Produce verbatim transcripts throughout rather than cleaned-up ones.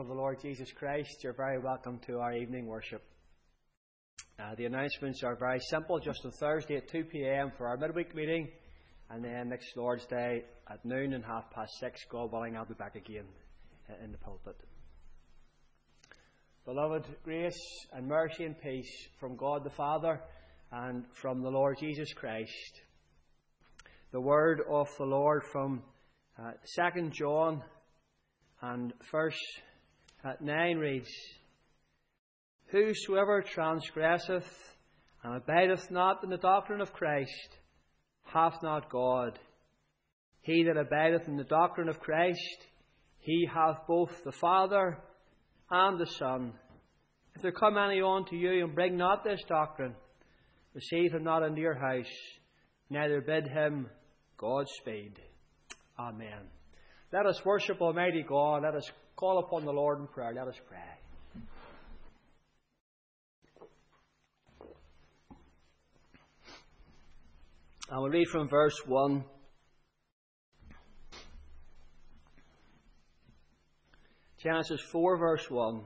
Of the Lord Jesus Christ, you're very welcome to our evening worship. Uh, the announcements are very simple. Just on Thursday at two p.m. for our midweek meeting, and then next Lord's Day at noon and half past six, God willing, I'll be back again uh, in the pulpit. Beloved, grace and mercy and peace from God the Father and from the Lord Jesus Christ. The word of the Lord from uh, Second John and verse At nine reads, Whosoever transgresseth and abideth not in the doctrine of Christ hath not God. He that abideth in the doctrine of Christ, he hath both the Father and the Son. If there come any unto you and bring not this doctrine, receive him not into your house, neither bid him Godspeed. Amen. Let us worship Almighty God. Let us call upon the Lord in prayer. Let us pray. I will read from verse one. Genesis four, verse one.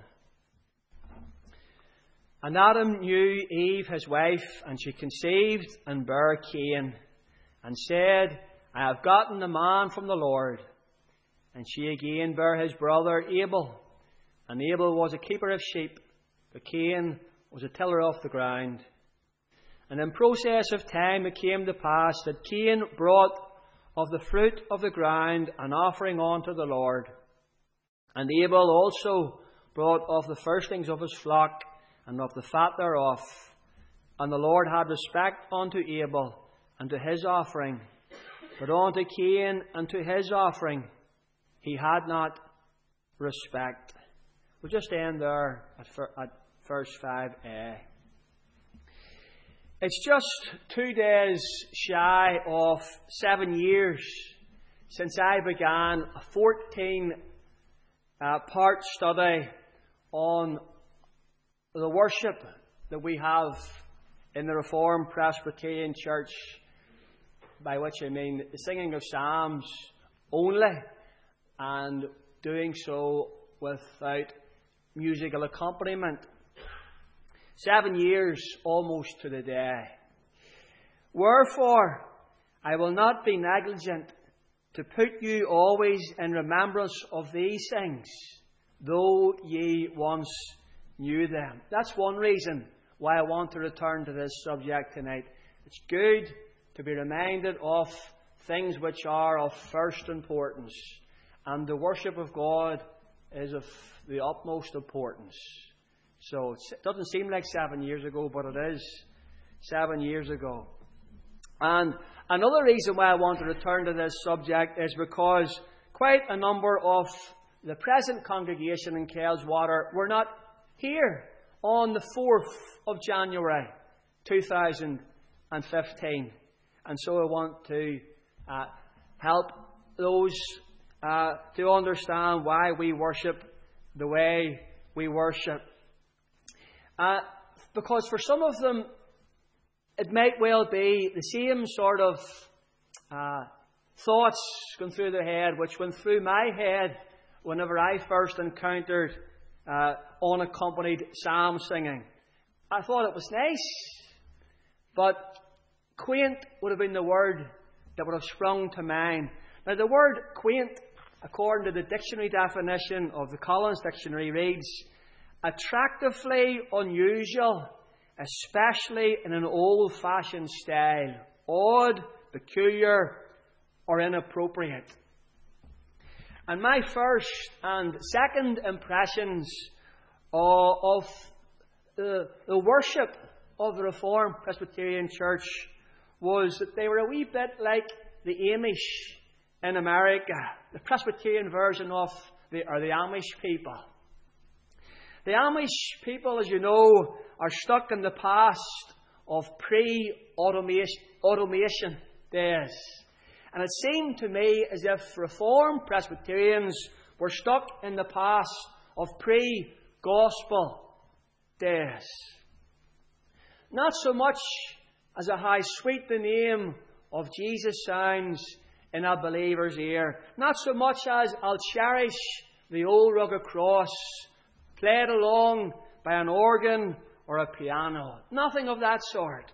And Adam knew Eve, his wife, and she conceived and bare Cain, and said, I have gotten a man from the Lord. And she again bare his brother Abel. And Abel was a keeper of sheep, but Cain was a tiller of the ground. And in process of time it came to pass that Cain brought of the fruit of the ground an offering unto the Lord. And Abel also brought of the firstlings of his flock and of the fat thereof. And the Lord had respect unto Abel and to his offering, but unto Cain and to his offering he had not respect. We'll just end there at, at verse five a. It's just two days shy of seven years since I began a fourteen-part uh, study on the worship that we have in the Reformed Presbyterian Church, by which I mean the singing of psalms only, and doing so without musical accompaniment. Seven years almost to the day. Wherefore, I will not be negligent to put you always in remembrance of these things, though ye once knew them. That's one reason why I want to return to this subject tonight. It's good to be reminded of things which are of first importance. And the worship of God is of the utmost importance. So it doesn't seem like seven years ago, but it is seven years ago. And another reason why I want to return to this subject is because quite a number of the present congregation in Kelswater were not here on the fourth of January two thousand fifteen. And so I want to uh, help those Uh, to understand why we worship the way we worship. Uh, because for some of them, it might well be the same sort of uh, thoughts going through their head, which went through my head whenever I first encountered uh, unaccompanied psalm singing. I thought it was nice, but quaint would have been the word that would have sprung to mind. Now, the word quaint, according to the dictionary definition of the Collins Dictionary, reads, attractively unusual, especially in an old-fashioned style, odd, peculiar, or inappropriate. And my first and second impressions of, of the, the worship of the Reformed Presbyterian Church was that they were a wee bit like the Amish in America, the Presbyterian version of the, or the Amish people. The Amish people, as you know, are stuck in the past of pre-automation automation days. And it seemed to me as if Reformed Presbyterians were stuck in the past of pre-gospel days. Not so much as a how sweet the name of Jesus sounds in a believer's ear. Not so much as I'll cherish the old rugged cross played along by an organ or a piano. Nothing of that sort.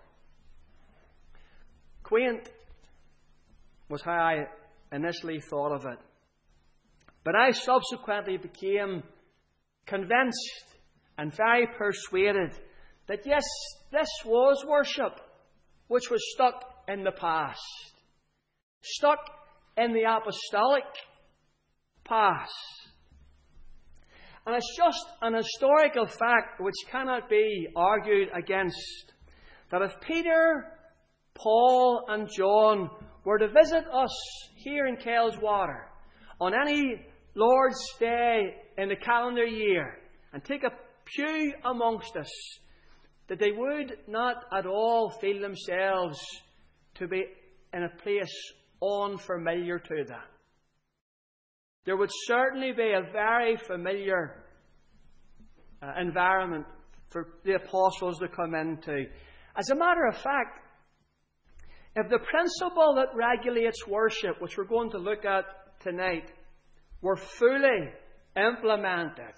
Quaint was how I initially thought of it. But I subsequently became convinced and very persuaded that yes, this was worship which was stuck in the past, stuck in the apostolic past. And it's just an historical fact which cannot be argued against, that if Peter, Paul and John were to visit us here in Kelswater on any Lord's Day in the calendar year and take a pew amongst us, that they would not at all feel themselves to be in a place unfamiliar to them. There would certainly be a very familiar uh, environment for the apostles to come into. As a matter of fact, if the principle that regulates worship, which we're going to look at tonight, were fully implemented,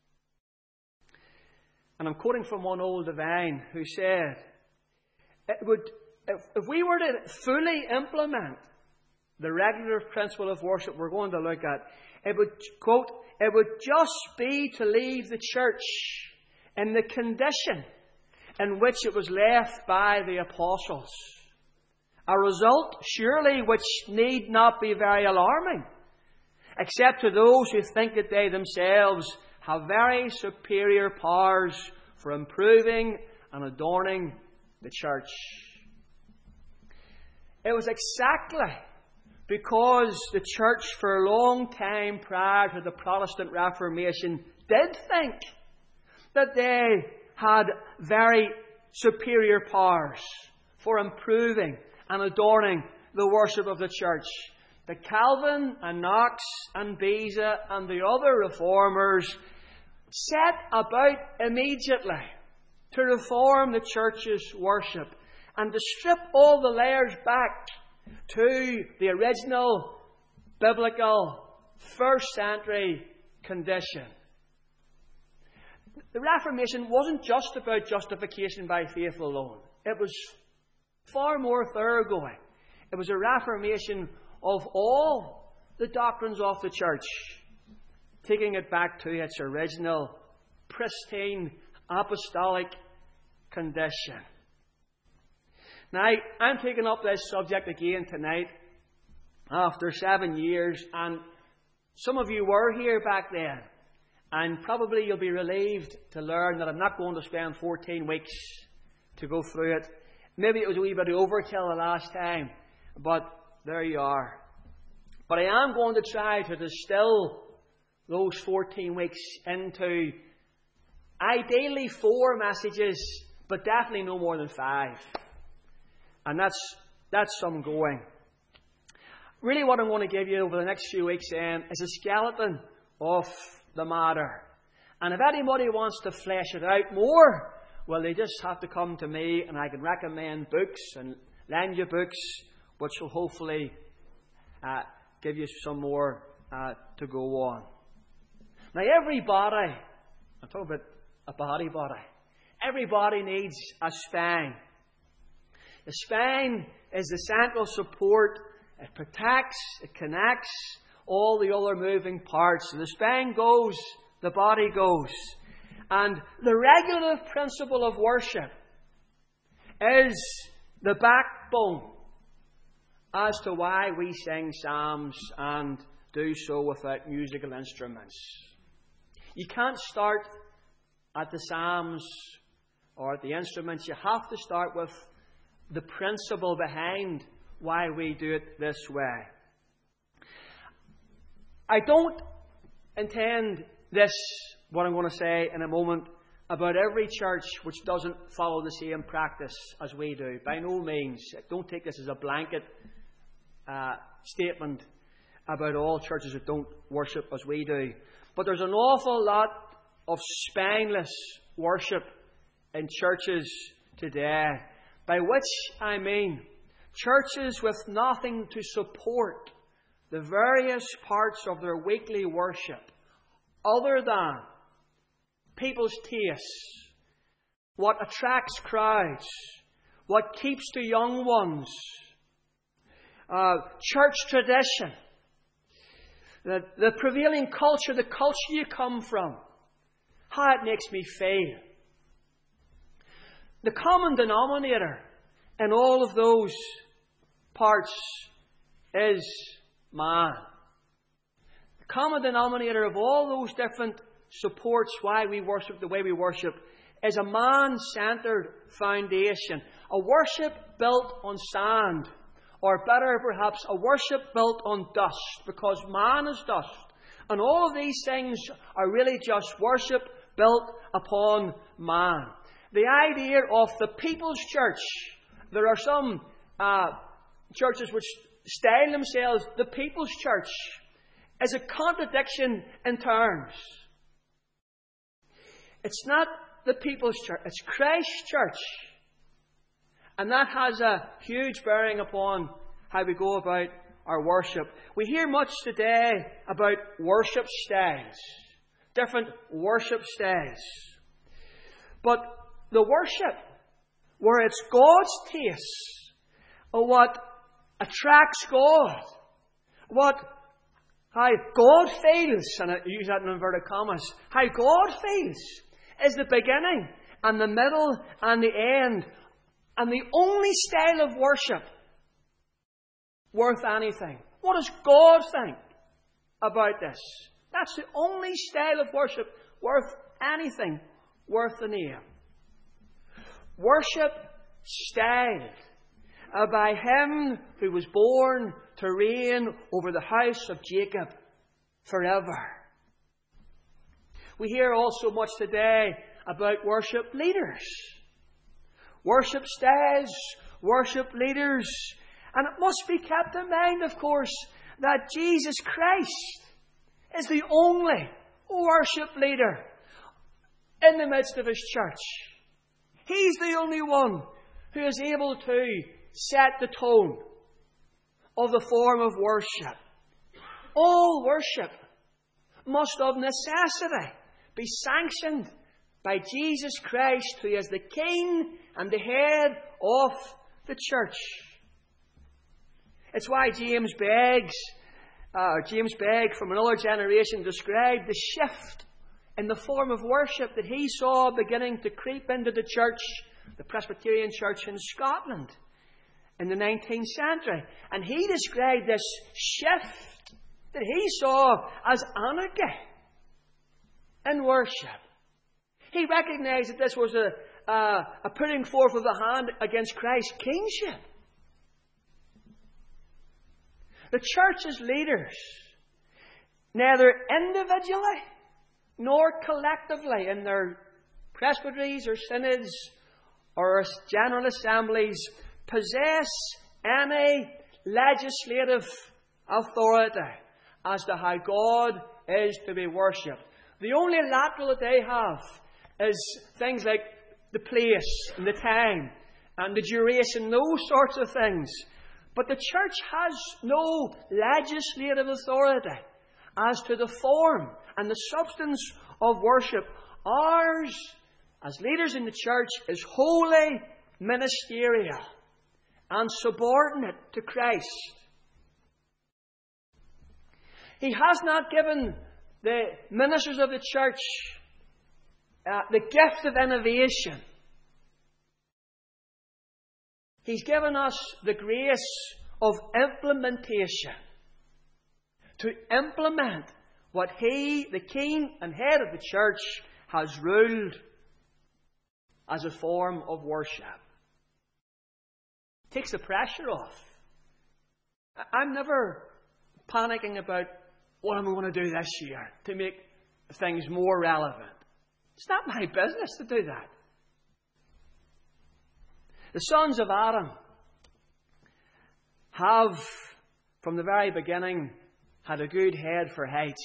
and I'm quoting from one old divine who said, it would, if, if we were to fully implement the regulative principle of worship we're going to look at, it would, quote, it would just be to leave the church in the condition in which it was left by the apostles. A result, surely, which need not be very alarming, except to those who think that they themselves have very superior powers for improving and adorning the church. It was exactly because the church for a long time prior to the Protestant Reformation did think that they had very superior powers for improving and adorning the worship of the church, that Calvin and Knox and Beza and the other reformers set about immediately to reform the church's worship and to strip all the layers back to the original biblical first century condition. The Reformation wasn't just about justification by faith alone. It was far more thoroughgoing. It was a reformation of all the doctrines of the church, taking it back to its original, pristine, apostolic condition. Now, I'm taking up this subject again tonight after seven years, and some of you were here back then, and probably you'll be relieved to learn that I'm not going to spend fourteen weeks to go through it. Maybe it was a wee bit of overkill the last time, but there you are. But I am going to try to distill those fourteen weeks into ideally four messages, but definitely no more than five. And that's that's some going. Really what I'm going to give you over the next few weeks then is a skeleton of the matter. And if anybody wants to flesh it out more, well, they just have to come to me and I can recommend books and lend you books which will hopefully uh, give you some more uh, to go on. Now, everybody, I'm talking about a body body, everybody needs a spine. The spine is the central support. It protects, it connects all the other moving parts. So the spine goes, the body goes. And the regulative principle of worship is the backbone as to why we sing psalms and do so without musical instruments. You can't start at the psalms or at the instruments. You have to start with the principle behind why we do it this way. I don't intend this, what I'm going to say in a moment, about every church which doesn't follow the same practice as we do. By no means. Don't take this as a blanket uh, statement about all churches that don't worship as we do. But there's an awful lot of spineless worship in churches today. By which I mean churches with nothing to support the various parts of their weekly worship other than people's tastes, what attracts crowds, what keeps the young ones, uh, church tradition, the, the prevailing culture, the culture you come from, how it makes me feel. The common denominator in all of those parts is man. The common denominator of all those different supports why we worship the way we worship is a man-centered foundation. A worship built on sand. Or better, perhaps, a worship built on dust. Because man is dust. And all of these things are really just worship built upon man. The idea of the People's Church. There are some uh, churches which style themselves the People's Church. Is a contradiction in terms. It's not the People's Church. It's Christ's Church. And that has a huge bearing upon how we go about our worship. We hear much today about worship styles. Different worship styles. But the worship, where it's God's taste, or what attracts God, what how God feels, and I use that in inverted commas, how God feels is the beginning and the middle and the end, and the only style of worship worth anything. What does God think about this? That's the only style of worship worth anything, worth the name. Worship styled uh, by Him who was born to reign over the house of Jacob forever. We hear also much today about worship leaders. Worship styles, worship leaders. And it must be kept in mind, of course, that Jesus Christ is the only worship leader in the midst of His church. He's the only one who is able to set the tone of the form of worship. All worship must of necessity be sanctioned by Jesus Christ, who is the King and the head of the church. It's why James begs, uh, James Begg from another generation described the shift in the form of worship that he saw beginning to creep into the church, the Presbyterian church in Scotland in the nineteenth century. And he described this shift that he saw as anarchy in worship. He recognized that this was a, a, a putting forth of the hand against Christ's kingship. The church's leaders, neither individually nor collectively in their presbyteries or synods or general assemblies, possess any legislative authority as to how God is to be worshipped. The only lateral that they have is things like the place and the time and the duration, those sorts of things. But the church has no legislative authority as to the form and the substance of worship. Ours, as leaders in the church, is wholly ministerial and subordinate to Christ. He has not given the ministers of the church uh, the gift of innovation. He's given us the grace of implementation to implement what He, the King and head of the church, has ruled as a form of worship. Takes the pressure off. I'm never panicking about what am I going to do this year to make things more relevant. It's not my business to do that. The sons of Adam have, from the very beginning, had a good head for heights.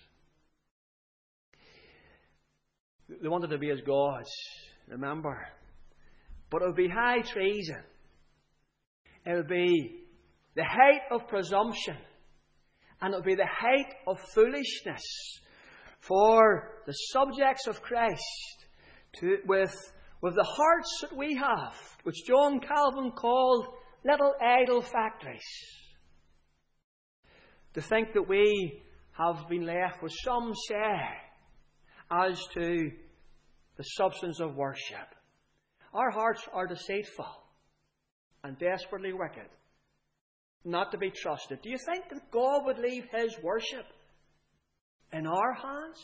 They wanted to be as gods, remember. But it would be high treason. It would be the height of presumption. And it would be the height of foolishness for the subjects of Christ to, with, with the hearts that we have, which John Calvin called little idol factories. To think that we have been left with some say as to the substance of worship. Our hearts are deceitful and desperately wicked, not to be trusted. Do you think that God would leave His worship in our hands?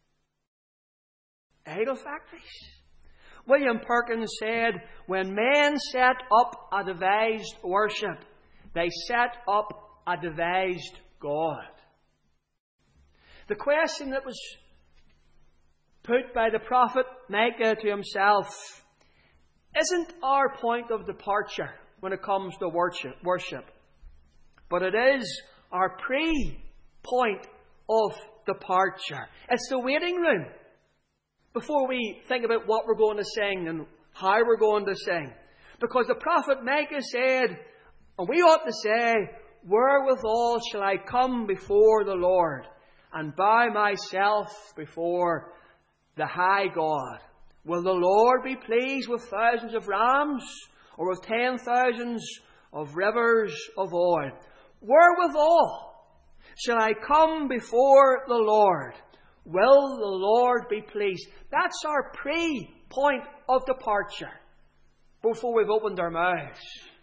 Idol factories? William Perkins said, when men set up a devised worship, they set up a devised God. The question that was put by the prophet Micah to himself isn't our point of departure when it comes to worship, worship, but it is our pre-point of departure. It's the waiting room before we think about what we're going to sing and how we're going to sing. Because the prophet Micah said, and we ought to say, wherewithal shall I come before the Lord and bow myself before the high God? Will the Lord be pleased with thousands of rams, or with ten thousands of rivers of oil? Wherewithal shall I come before the Lord? Will the Lord be pleased? That's our pre-point of departure before we've opened our mouths.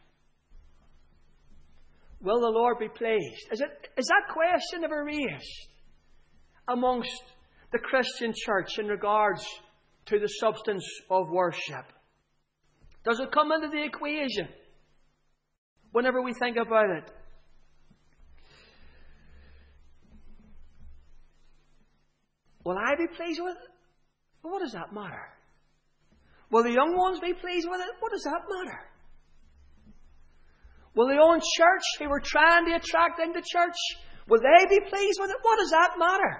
Will the Lord be pleased? Is, it, is that question ever raised amongst the Christian church in regards to the substance of worship? Does it come into the equation whenever we think about it? Will I be pleased with it? Well, what does that matter? Will the young ones be pleased with it? What does that matter? Will the own church who we're trying to attract into church, will they be pleased with it? What does that matter?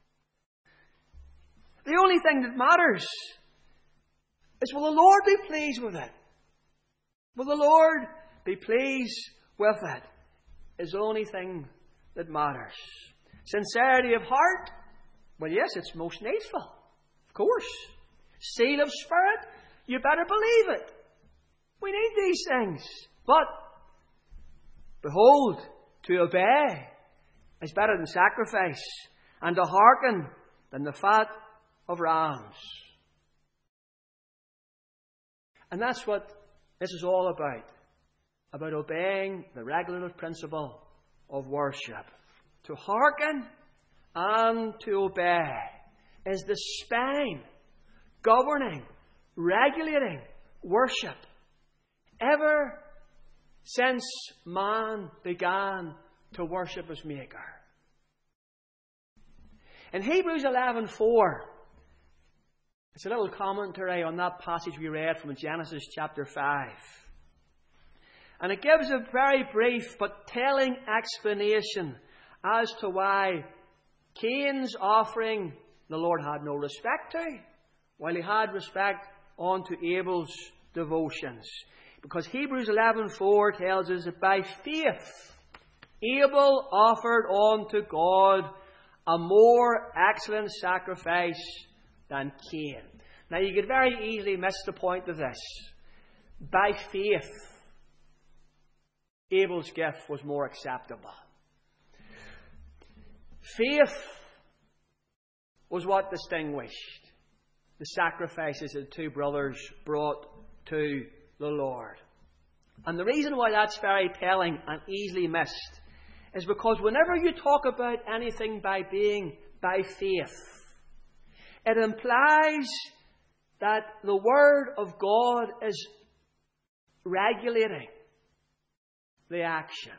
The only thing that matters is, will the Lord be pleased with it? Will the Lord be pleased with it? Is the only thing that matters. Sincerity of heart? Well, yes, it's most needful. Of course. Seal of spirit? You better believe it. We need these things. But, behold, to obey is better than sacrifice, and to hearken than the fat of rams. And that's what this is all about. About obeying the regulative principle of worship. To hearken and to obey is the spine governing, regulating worship ever since man began to worship his Maker. In Hebrews eleven four, it's a little commentary on that passage we read from Genesis chapter five. And it gives a very brief but telling explanation as to why Cain's offering the Lord had no respect to, while he had respect unto Abel's devotions. Because Hebrews eleven four tells us that by faith Abel offered unto God a more excellent sacrifice than Cain. Now you could very easily miss the point of this. By faith, Abel's gift was more acceptable. Faith was what distinguished the sacrifices that the two brothers brought to the Lord. And the reason why that's very telling and easily missed is because whenever you talk about anything by being by faith, it implies that the Word of God is regulating the action.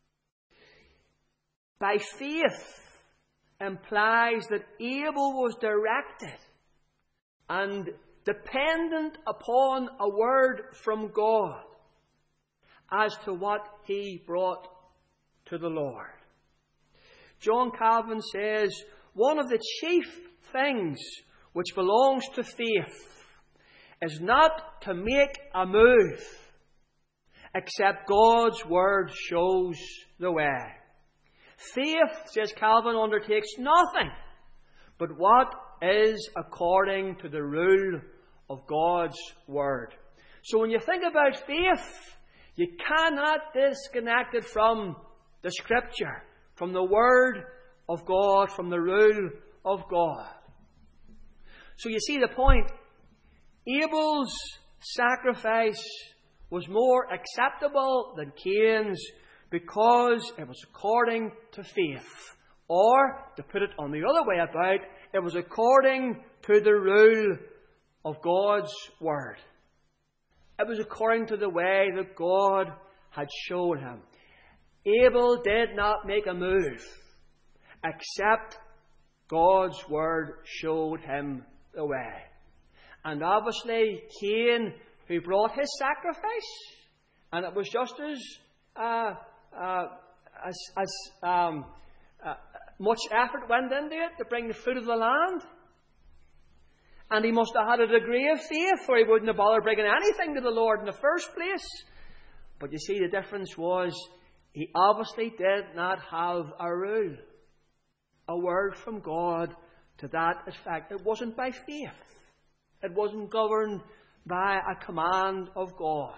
By faith implies that Abel was directed and dependent upon a word from God as to what he brought to the Lord. John Calvin says, one of the chief things which belongs to faith is not to make a move except God's word shows the way. Faith, says Calvin, undertakes nothing but what is according to the rule of God's Word. So when you think about faith, you cannot disconnect it from the Scripture, from the Word of God, from the rule of God. So you see the point. Abel's sacrifice was more acceptable than Cain's because it was according to faith. Or, to put it on the other way about, it was according to the rule of God's Word. It was according to the way that God had shown him. Abel did not make a move, except God's Word showed him the way. And obviously, Cain, who brought his sacrifice, and it was just as uh, uh, as, as um, uh, much effort went into it to bring the fruit of the land. And he must have had a degree of faith, or he wouldn't have bothered bringing anything to the Lord in the first place. But you see, the difference was he obviously did not have a rule, a word from God to that effect. It wasn't by faith. It wasn't governed by a command of God.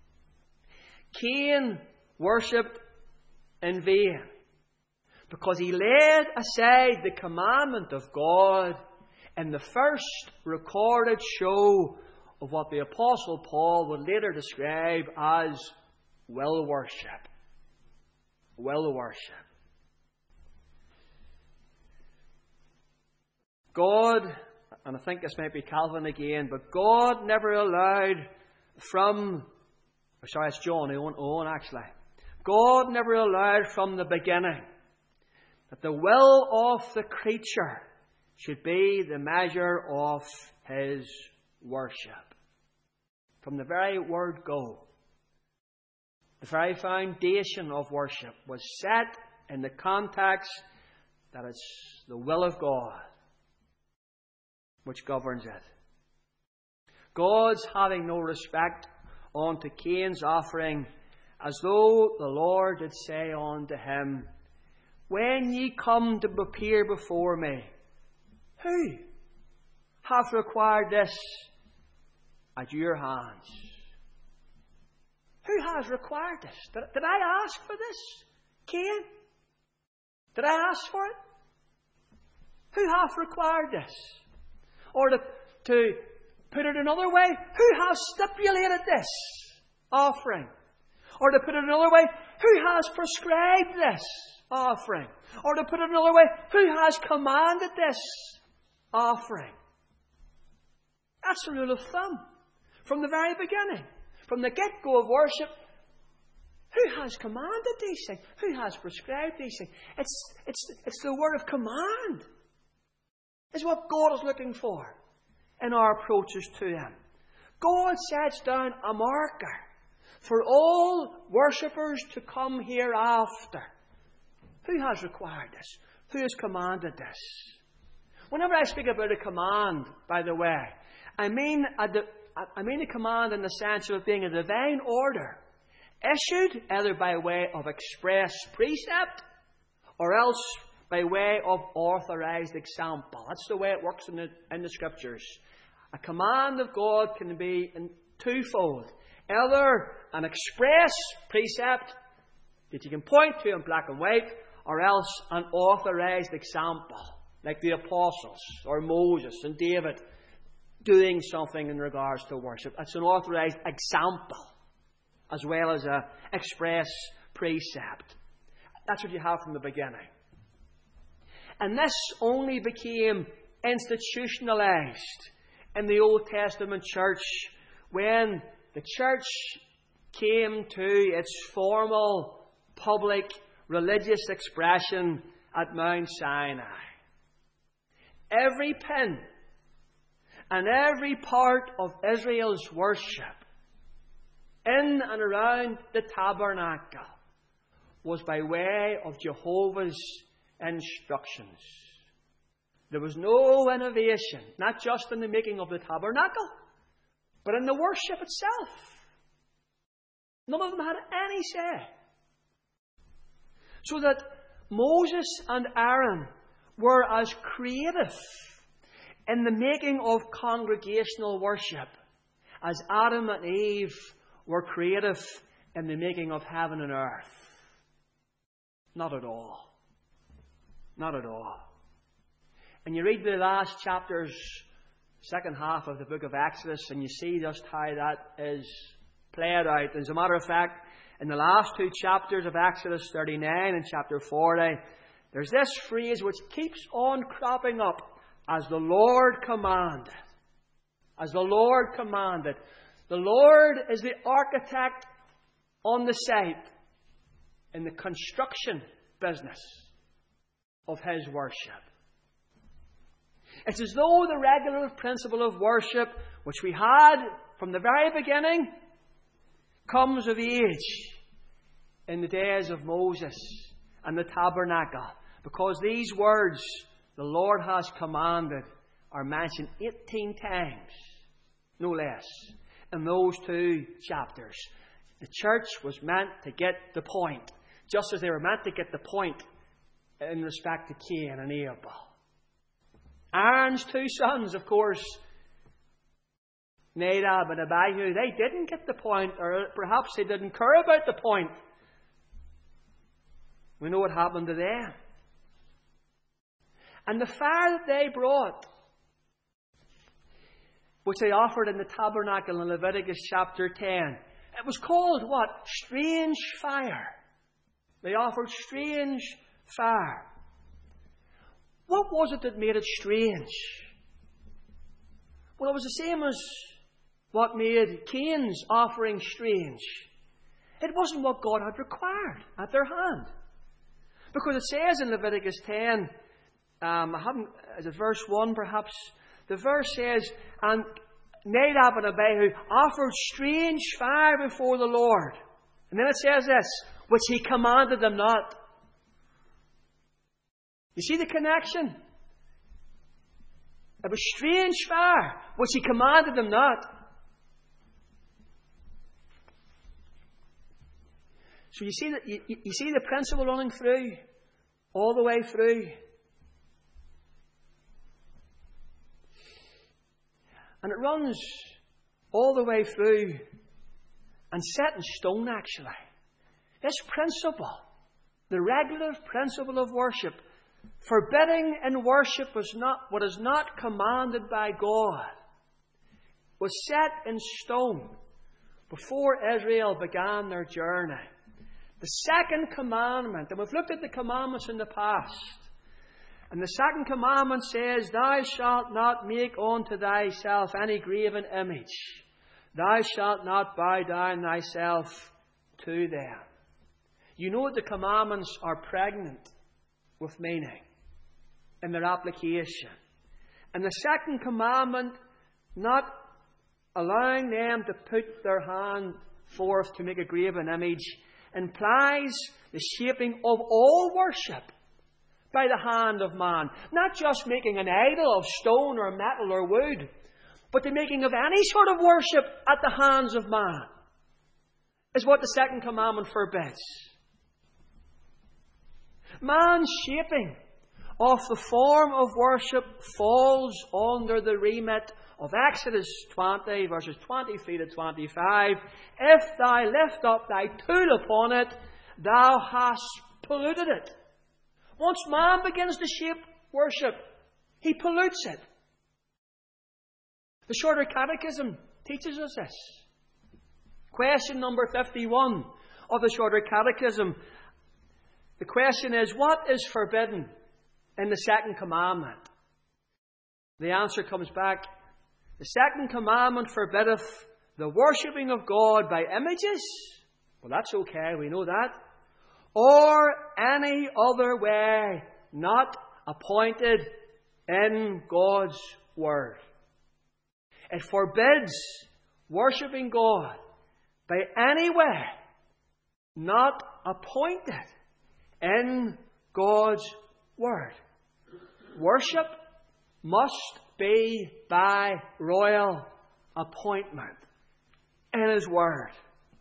Cain worshipped in vain because he laid aside the commandment of God in the first recorded show of what the Apostle Paul would later describe as will worship. Will worship. God, and I think this might be Calvin again, but God never allowed from, sorry, it's John Owen, Owen actually. God never allowed from the beginning that the will of the creature should be the measure of his worship. From the very word go, the very foundation of worship was set in the context that it's the will of God which governs it. God's having no respect unto Cain's offering, as though the Lord did say unto him, when ye come to appear before me, who hath required this at your hands? Who has required this? Did, did I ask for this, Cain? Did I ask for it? Who hath required this? Or to, to put it another way, who has stipulated this offering? Or to put it another way, who has prescribed this offering? Or to put it another way, who has commanded this offering? That's the rule of thumb. From the very beginning, from the get-go of worship, who has commanded these things? Who has prescribed these things? It's, it's, it's the word of command. Is what God is looking for in our approaches to Him. God sets down a marker for all worshippers to come hereafter. Who has required this? Who has commanded this? Whenever I speak about a command, by the way, I mean a, I mean a command in the sense of being a divine order, issued either by way of express precept or else by way of authorized example. That's the way it works in the, in the Scriptures. A command of God can be in twofold. Either an express precept that you can point to in black and white, or else an authorized example, like the apostles or Moses and David doing something in regards to worship. It's an authorized example as well as an express precept. That's what you have from the beginning. And this only became institutionalized in the Old Testament church when the church came to its formal public religious expression at Mount Sinai. Every pin and every part of Israel's worship in and around the tabernacle was by way of Jehovah's instructions. There was no innovation, not just in the making of the tabernacle, but in the worship itself. None of them had any say. So that Moses and Aaron were as creative in the making of congregational worship as Adam and Eve were creative in the making of heaven and earth. Not at all. Not at all. And you read the last chapters, second half of the book of Exodus, and you see just how that is played out. As a matter of fact, in the last two chapters of Exodus thirty-nine and chapter forty, there's this phrase which keeps on cropping up: as the Lord commanded. As the Lord commanded. The Lord is the architect on the site in the construction business of His worship. It's as though the regular principle of worship, which we had from the very beginning, comes of age in the days of Moses and the tabernacle. Because these words, the Lord has commanded, are mentioned eighteen times, no less, in those two chapters. The church was meant to get the point, just as they were meant to get the point in respect to Cain and Abel. Aaron's two sons, of course, Nadab and Abihu, they didn't get the point, or perhaps they didn't care about the point. We know what happened to them. And the fire that they brought, which they offered in the tabernacle in Leviticus chapter ten, it was called what? Strange fire. They offered strange fire. What was it that made it strange? Well, it was the same as what made Cain's offering strange. It wasn't what God had required at their hand. Because it says in Leviticus ten, um, I haven't, is it verse one perhaps? The verse says, and Nadab and Abihu offered strange fire before the Lord. And then it says this, which He commanded them not. You see the connection? It was strange fire, which He commanded them not. So you see, that, you, you see the principle running through, all the way through. And it runs all the way through and set in stone, actually. This principle, the regular principle of worship, forbidding in worship was not what is not commanded by God, was set in stone before Israel began their journey. The second commandment, and we've looked at the commandments in the past, and the second commandment says, thou shalt not make unto thyself any graven image. Thou shalt not bow down thyself to them. You know that the commandments are pregnant with meaning in their application. And the second commandment, not allowing them to put their hand forth to make a graven image, implies the shaping of all worship by the hand of man. Not just making an idol of stone or metal or wood, but the making of any sort of worship at the hands of man is what the second commandment forbids. Man's shaping of the form of worship falls under the remit of Exodus twenty, verses twenty-three to twenty-five. If thou lift up thy tool upon it, thou hast polluted it. Once man begins to shape worship, he pollutes it. The Shorter Catechism teaches us this. Question number fifty-one of the Shorter Catechism. The question is, what is forbidden in the second commandment? The answer comes back, the second commandment forbiddeth the worshipping of God by images. Well, that's okay, we know that. Or any other way not appointed in God's Word. It forbids worshipping God by any way not appointed in God's Word. Worship must be by royal appointment in His Word.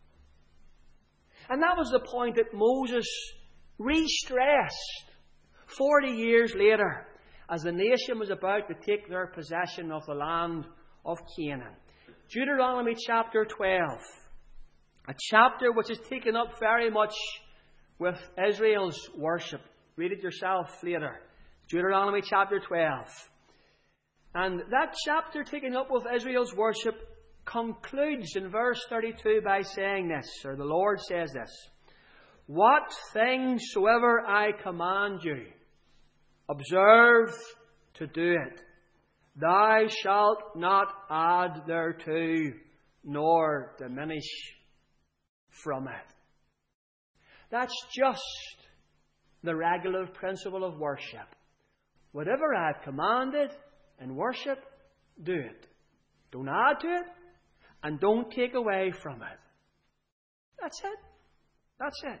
And that was the point that Moses re-stressed forty years later as the nation was about to take their possession of the land of Canaan. Deuteronomy chapter twelve, a chapter which is taken up very much with Israel's worship. Read it yourself later. Deuteronomy chapter twelve. And that chapter taken up with Israel's worship concludes in verse thirty-two by saying this, or the Lord says this: What things soever I command you, observe to do it. Thou shalt not add thereto, nor diminish from it. That's just the regular principle of worship. Whatever I've commanded in worship, do it. Don't add to it, and don't take away from it. That's it. That's it.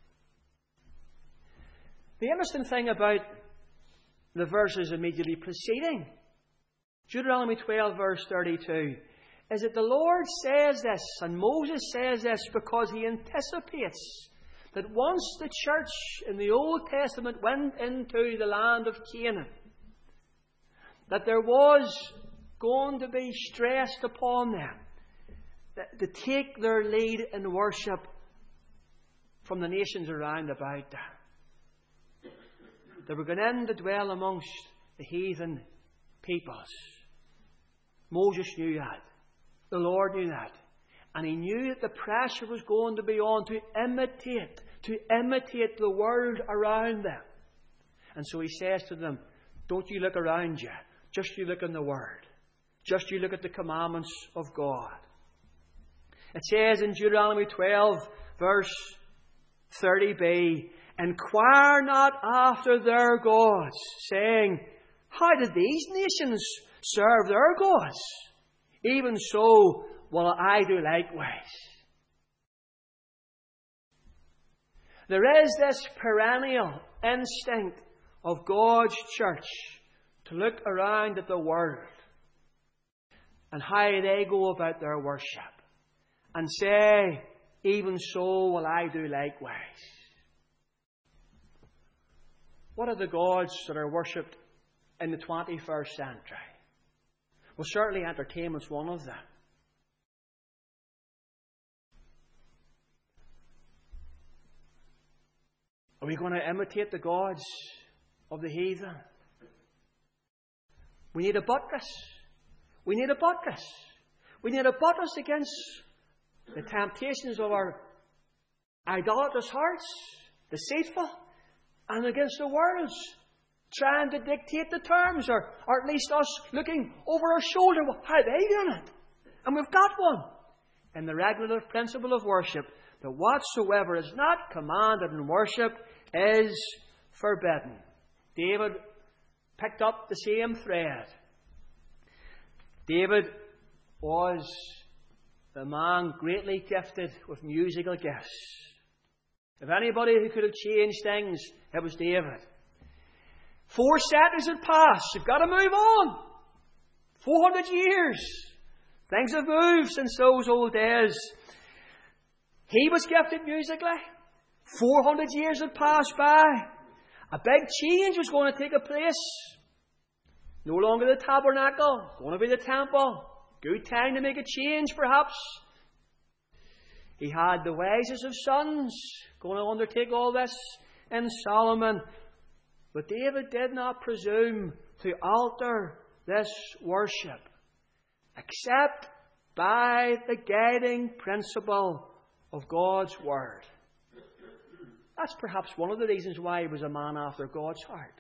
The interesting thing about the verses immediately preceding Deuteronomy twelve, verse thirty-two, is that the Lord says this, and Moses says this, because he anticipates that once the church in the Old Testament went into the land of Canaan, that there was going to be stressed upon them to take their lead in worship from the nations around about them. They were going in to dwell amongst the heathen peoples. Moses knew that. The Lord knew that. And he knew that the pressure was going to be on to imitate, to imitate the world around them. And so he says to them, don't you look around you. Just you look in the Word. Just you look at the commandments of God. It says in Deuteronomy twelve, verse thirty b, Inquire not after their gods, saying, How did these nations serve their gods? Even so will I do likewise. There is this perennial instinct of God's church to look around at the world and how they go about their worship and say, even so will I do likewise. What are the gods that are worshipped in the twenty-first century? Well, certainly entertainment's one of them. Are we going to imitate the gods of the heathen? We need a buttress. We need a buttress. We need a buttress against the temptations of our idolatrous hearts, deceitful, and against the world's trying to dictate the terms, or, or at least us looking over our shoulder. Well, how are they doing it? And we've got one. In the regular principle of worship, that whatsoever is not commanded in worship is forbidden. David picked up the same thread. David was the man greatly gifted with musical gifts. If anybody who could have changed things, it was David. Four centuries had passed. You've got to move on. Four hundred years. Things have moved since those old days. He was gifted musically. Four hundred years had passed by. A big change was going to take a place. No longer the tabernacle. Going to be the temple. Good time to make a change, perhaps. He had the wisest of sons going to undertake all this in Solomon. But David did not presume to alter this worship, except by the guiding principle of God's Word. That's perhaps one of the reasons why he was a man after God's heart.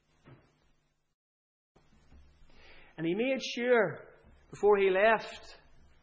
And he made sure, before he left,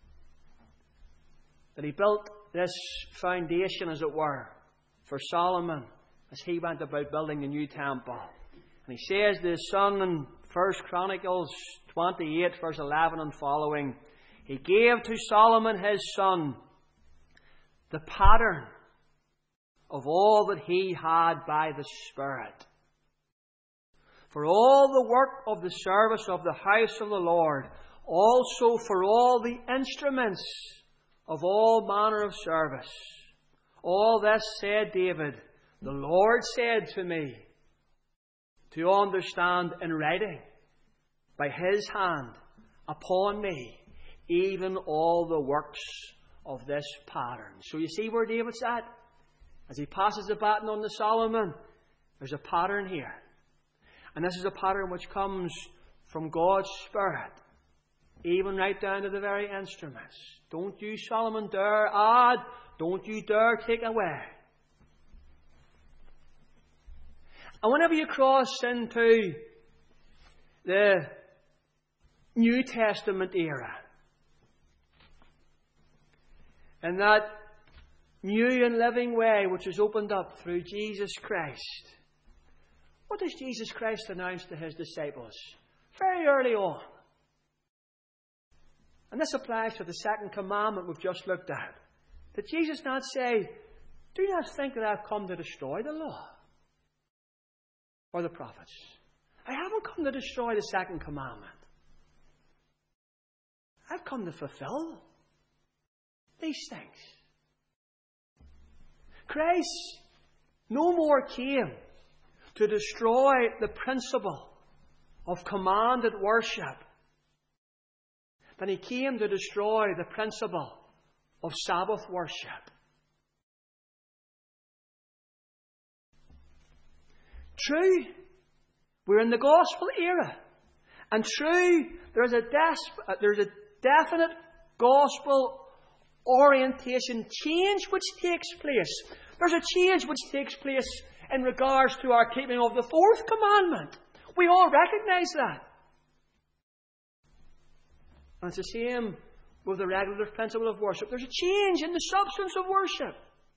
that he built this foundation, as it were, for Solomon as he went about building the new temple. And he says to his son in First Chronicles twenty-eight, verse eleven and following, he gave to Solomon his son the pattern of all that he had by the Spirit, for all the work of the service of the house of the Lord, also for all the instruments of all manner of service. All this said David, the Lord said to me, to understand in writing by His hand upon me even all the works of this pattern. So you see where David's at? As he passes the baton on to Solomon, there's a pattern here. And this is a pattern which comes from God's Spirit, even right down to the very instruments. Don't you, Solomon, dare add. Don't you dare take away. And whenever you cross into the New Testament era, and that new and living way which is opened up through Jesus Christ, what does Jesus Christ announce to His disciples very early on? And this applies to the second commandment we've just looked at. Did Jesus not say, do not think that I've come to destroy the law or the prophets? I haven't come to destroy the second commandment. I've come to fulfill these things. Christ no more came to destroy the principle of commanded worship than He came to destroy the principle of Sabbath worship. True, we're in the gospel era. And true, there's a, des- there's a definite gospel orientation change which takes place. There's a change which takes place in regards to our keeping of the fourth commandment. We all recognize that. And it's the same with the regular principle of worship. There's a change in the substance of worship.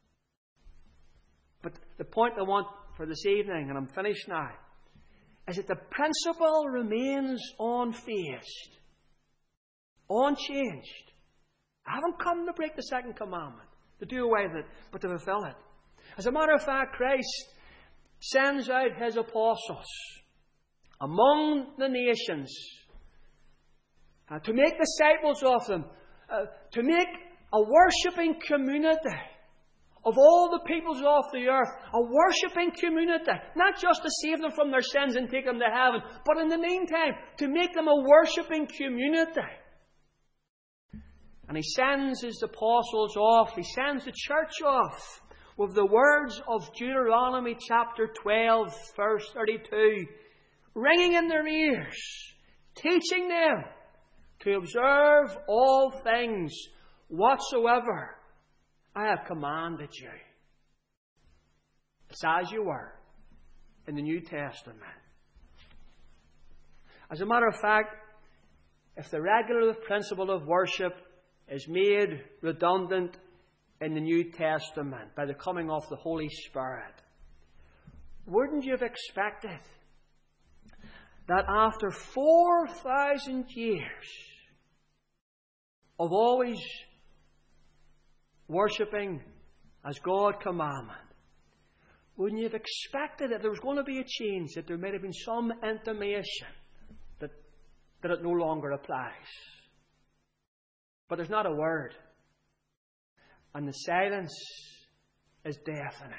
But the point I want for this evening, and I'm finished now, is that the principle remains unfazed, unchanged. I haven't come to break the second commandment, to do away with it, but to fulfill it. As a matter of fact, Christ sends out His apostles among the nations uh, to make disciples of them, uh, to make a worshipping community of all the peoples of the earth, a worshipping community, not just to save them from their sins and take them to heaven, but in the meantime, to make them a worshipping community. And He sends His apostles off, He sends the church off with the words of Deuteronomy chapter twelve, verse thirty-two, ringing in their ears, teaching them to observe all things whatsoever I have commanded you. It's as you were in the New Testament. As a matter of fact, if the regular principle of worship is made redundant in the New Testament by the coming of the Holy Spirit, wouldn't you have expected that after four thousand years of always worshipping as God commanded, wouldn't you have expected that there was going to be a change, that there might have been some intimation that, that it no longer applies? But there's not a word. And the silence is deafening.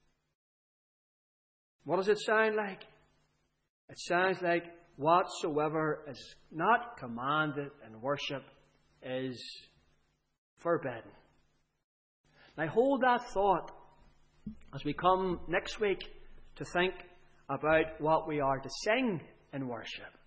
What does it sound like? It sounds like whatsoever is not commanded in worship is forbidden. Now hold that thought as we come next week to think about what we are to sing in worship.